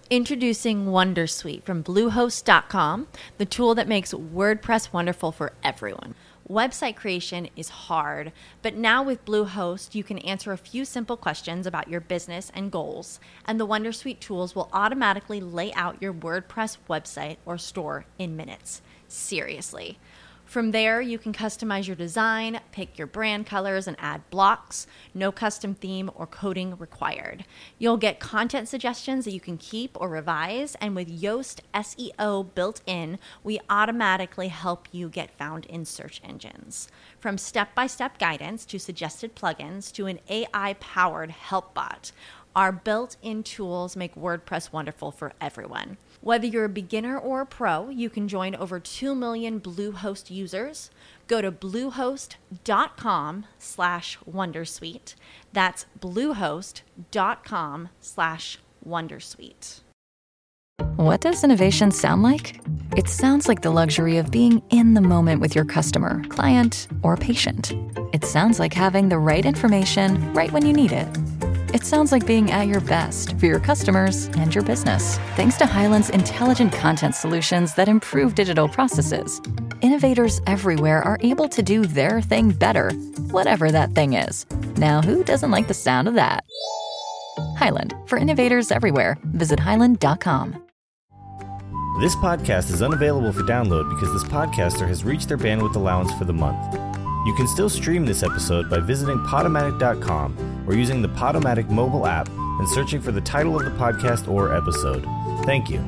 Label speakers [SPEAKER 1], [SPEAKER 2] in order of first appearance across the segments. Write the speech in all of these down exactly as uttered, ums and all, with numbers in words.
[SPEAKER 1] Introducing Wondersuite from Bluehost dot com, the tool that makes WordPress wonderful for everyone. Website creation is hard, but now with Bluehost, you can answer a few simple questions about your business and goals, and the Wondersuite tools will automatically lay out your WordPress website or store in minutes. Seriously. From there, you can customize your design, pick your brand colors, and add blocks. No custom theme or coding required. You'll get content suggestions that you can keep or revise, and with Yoast S E O built in, we automatically help you get found in search engines. From step-by-step guidance to suggested plugins to an A I-powered help bot, our built-in tools make WordPress wonderful for everyone. Whether you're a beginner or a pro, you can join over two million Bluehost users. Go to bluehost.com slash wondersuite. That's bluehost.com slash wondersuite.
[SPEAKER 2] What does innovation sound like? It sounds like the luxury of being in the moment with your customer, client, or patient. It sounds like having the right information right when you need it. It sounds like being at your best for your customers and your business. Thanks to Hyland's intelligent content solutions that improve digital processes, innovators everywhere are able to do their thing better, whatever that thing is. Now, who doesn't like the sound of that? Hyland, for innovators everywhere. Visit hyland dot com.
[SPEAKER 3] This podcast is unavailable for download because this podcaster has reached their bandwidth allowance for the month. You can still stream this episode by visiting podomatic dot com or using the Podomatic mobile app and searching for the title of the podcast or episode. Thank you.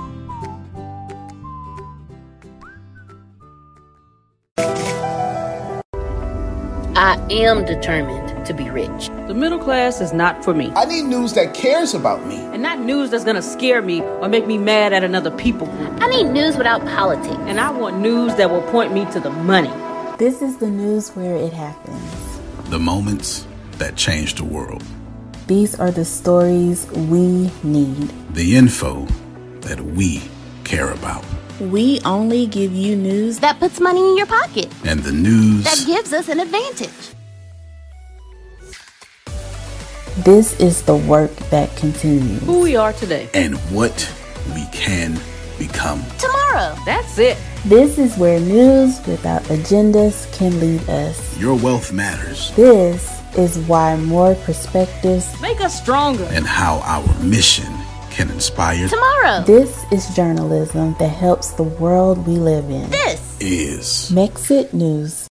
[SPEAKER 4] I am determined to be rich.
[SPEAKER 5] The middle class is not for me.
[SPEAKER 6] I need news that cares about me.
[SPEAKER 5] And not news that's gonna scare me or make me mad at another people group.
[SPEAKER 4] I need news without politics.
[SPEAKER 5] And I want news that will point me to the money.
[SPEAKER 7] This is the news where it happens.
[SPEAKER 8] The moments that change the world.
[SPEAKER 7] These are the stories we need.
[SPEAKER 8] The info that we care about.
[SPEAKER 7] We only give you news
[SPEAKER 4] that puts money in your pocket.
[SPEAKER 8] And the news
[SPEAKER 4] that gives us an advantage.
[SPEAKER 7] This is the work that continues.
[SPEAKER 5] Who we are today.
[SPEAKER 8] And what we can become
[SPEAKER 4] tomorrow.
[SPEAKER 5] That's it.
[SPEAKER 7] This is where news without agendas can lead us.
[SPEAKER 8] Your wealth matters.
[SPEAKER 7] This is why more perspectives
[SPEAKER 5] make us stronger.
[SPEAKER 8] And how our mission can inspire
[SPEAKER 4] tomorrow.
[SPEAKER 7] This is journalism that helps the world we live in.
[SPEAKER 4] This
[SPEAKER 8] is
[SPEAKER 7] Mexit News.